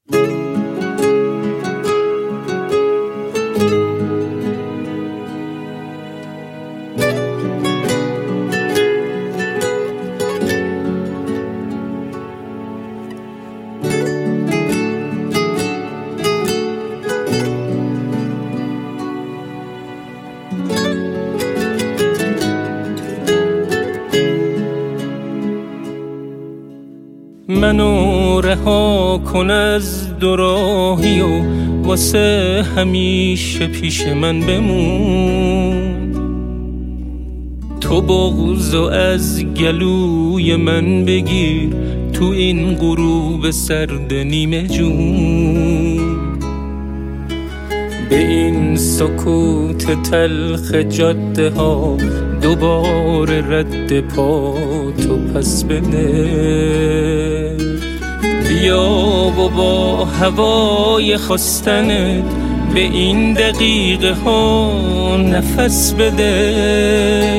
منو رها کن از دوراهی و واسه همیشه پیش من بمون. تو بغضو از گلوی من بگیر تو این غروب سرد نیمه جون. به این سکوت تلخ جاده ها دوباره رد پا تو پس بده. بیا و با هوای خواستنت به این دقیقه ها نفس بده.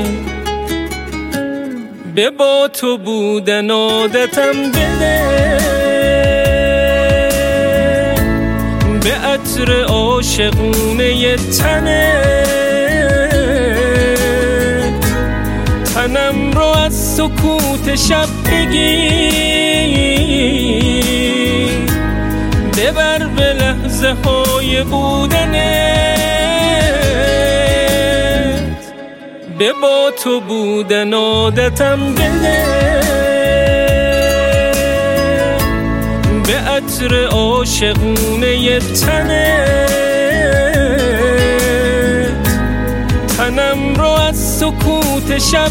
به با تو بودن عادتم بده. به عطر عاشقونه تنم رو از سکوت شب بگیر. ببر به لحظه های بودنت. به با تو بودن عادتم بده. به عطر عاشقونه تنم رو از سکوت شب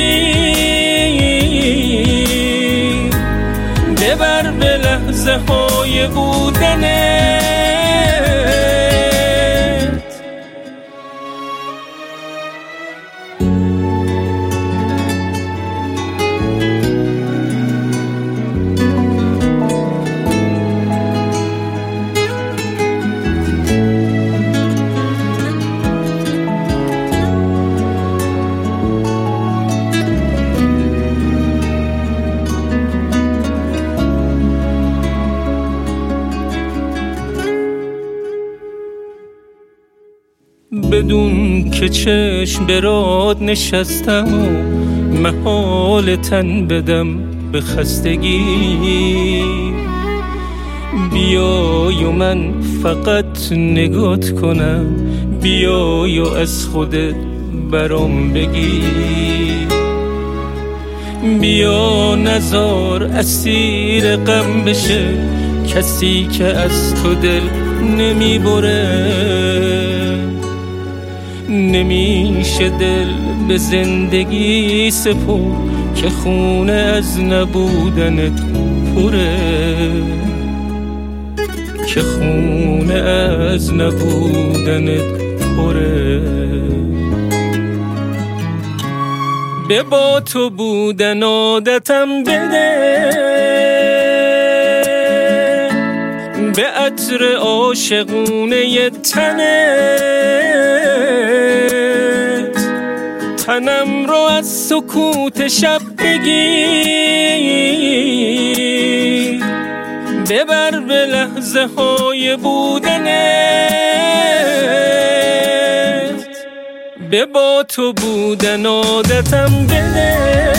بگیر. ببر به لحظه های بودنت. بدون که چشم برات نشستم و محال تن بدم به خستگی. بیای و من فقط نگات کنم. بیای و از خودت برام بگی. بیا نزار اسیر غم بشه کسی که از تو دل نمیبره. نمیشه دل به زندگی سپرد که خونه از نبودنت پره. که خونه از نبودنت پره. به با تو بودن عادتم بده. به عطر عاشقونه تنم رو از سکوت شب بگیر. ببر به لحظه های بودنت. به با تو بودن عادتم بده.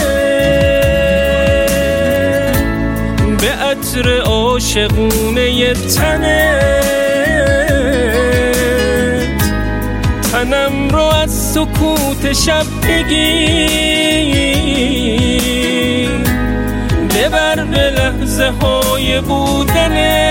به عطر عاشقونه تنم رو از سکوت شب بگیر. ببر به لحظه های بودنت.